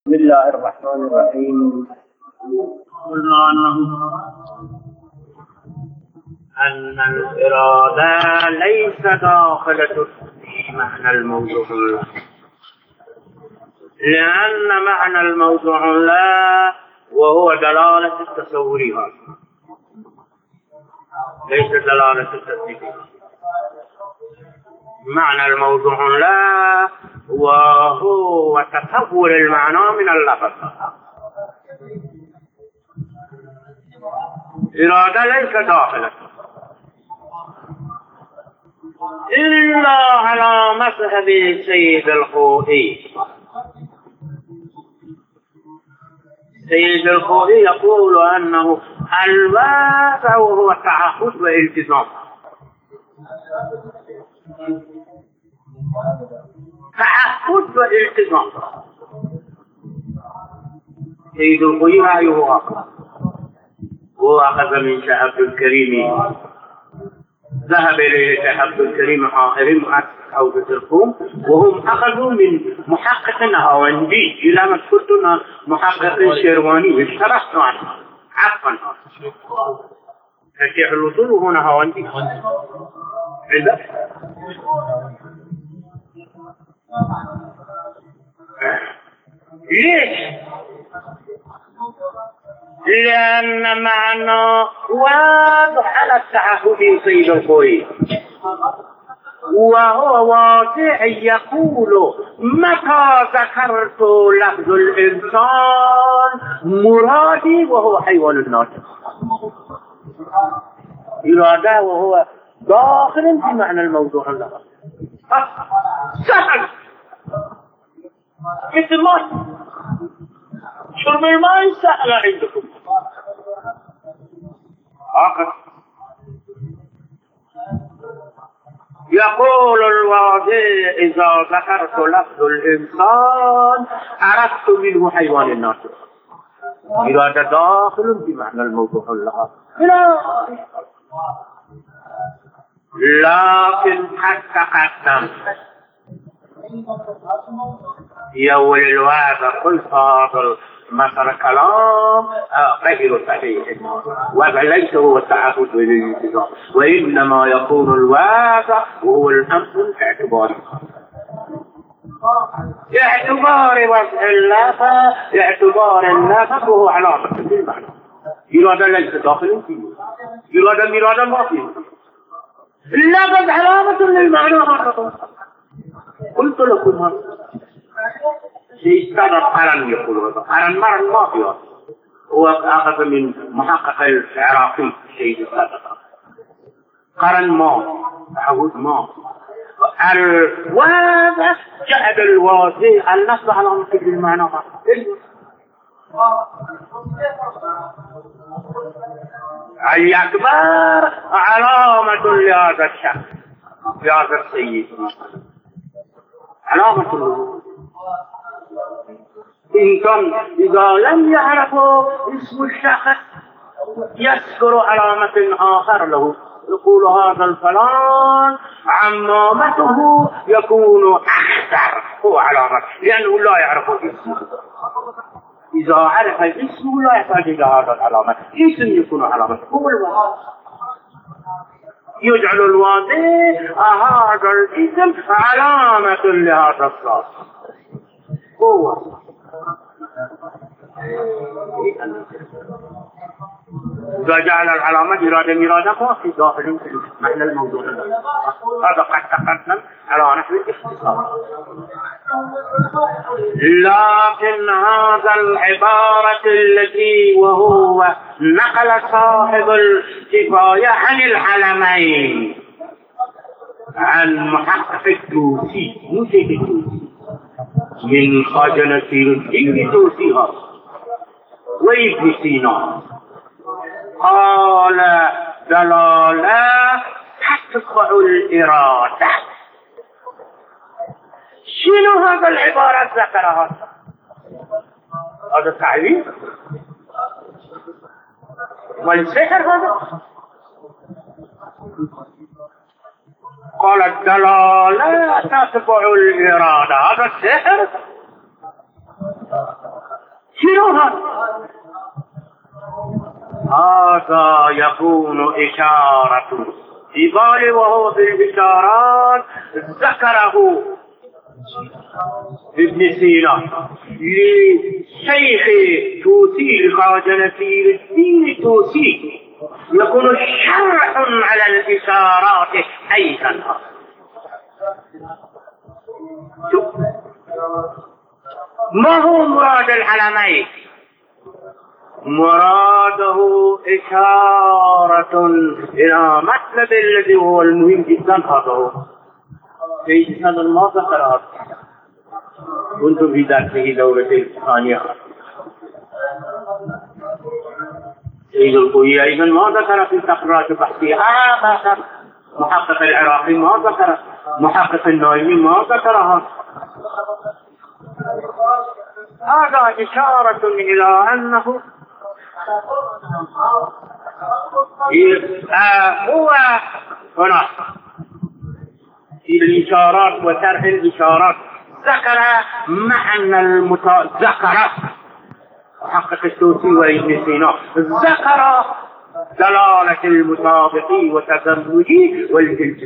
بسم الله الرحمن الرحيم. قلنا أن الإرادة ليس داخلة في معنى الموضوع له، لأن معنى الموضوع له وهو دلالة التصورها ليس دلالة التصديق. معنى الموضوع له وهو تصور المعنى من اللفظ. إرادة ليس داخلة إلا على مذهب سيد الخوئي. سيد الخوئي يقول أنه الواقع وهو تعهد والتزام. تعهد والتزام. سيد الخوئي رأيه آخر، هو أخذ من شيخ عبد الكريم، ذهب إليه شيخ عبد الكريم حائري محقق حوزة القوم، وهم أخذوا من محقق نهاوندي إلى ما قلت محقق الشيرواني اشترحت عنه عفوا الشيخ الوصول وهو نهاوندي عندك. ليش؟ لأن معنى واضح على التعهد سيد الخوئي، وهو واضح يقول متى ذكرت لفظ الإنسان مرادي وهو حيوان الناطق. إرادة وهو داخل في معنى الموضوع له. سهل مثل ما شرب الماء سهل عندكم. آخر يقول الواضح إذا ذكرت لفظ الإنسان عرفت منه حيوان الناطق. إرادة داخل في معنى الموضوع له. لكن حتى قدم في أول الواقع قلت هذا مثل كلام غير صحيح، وليس هو التعهد والالتزام، وإنما يكون الواقع وهو الأمر الاعتباري. اعتبار وضع اللفظ، اعتبار اللفظ وهو علامة بالمعنى. إرادة ليس داخل فيه، إرادة ما فيه. اللفظ علامة للمعنى. قلت لكم هذا سيستدر قرن، يقول هذا قرن مرن ما فيه، هو أخذ من محقق العراقي سيد الصدق. قرن ما تعود ما الواضح جعل الواضح النص على مثل المعنى. الأكبر علامة لهذا الشخص لهذا السيد، علامة له. إن كان إذا لم يعرفوا اسم الشخص يذكر علامة آخر له، يقول هذا الفلان عمامته يكون أخضر، هو علامة لأنه لا يعرف اسمه. إذا عرف اسمه لا يحتاج إلى هذا العلامة، اسم يكون علامة هو الواضح. يجعل الواضح هذا الاسم علامة لهذا الشخص هو. إذا جعل العلامة إرادة في داخل معنى الموضوع، هذا قد تقدم على نحو الاختصار. لكن هذا العبارة التي وهو نقل صاحب الكفاية عن العلمين عن محقق التوسي، مو سيد التوسي، من خجنة الدين توسيها وابن سينا، قال دلالة تتبع الإرادة. شنو هذا العبارة ذكرها؟ هذا تعليم والسحر هذا. قال الدلالة تتبع الإرادة، هذا السحر. شنو هذا يكون إشارة في بالي، وهو في الإشارات ذكره ابن سينا لشيخ توسي لخواجة نصير الدين التوسي، يكون شرح على الإشارات أيضا. ما هو مراد العلمين؟ مراده إشارة إلى مطلب الذي هو المهم جدا. هذا في سنة ما ذكرت، كنت في ذاته دورة ثانية سيد القوي أيضا ما ذكر في تقريرات بحثية، محقق العراقي ما ذكر، محقق النايمي ما ذكرها. هذا إشارة إلى أنه هو هنا في الإشارات وشرح الإشارات ذكر معنى ذكر محقق التوسي وابن سينا، ذكر دلالة المطابق وتدرج والالتزام.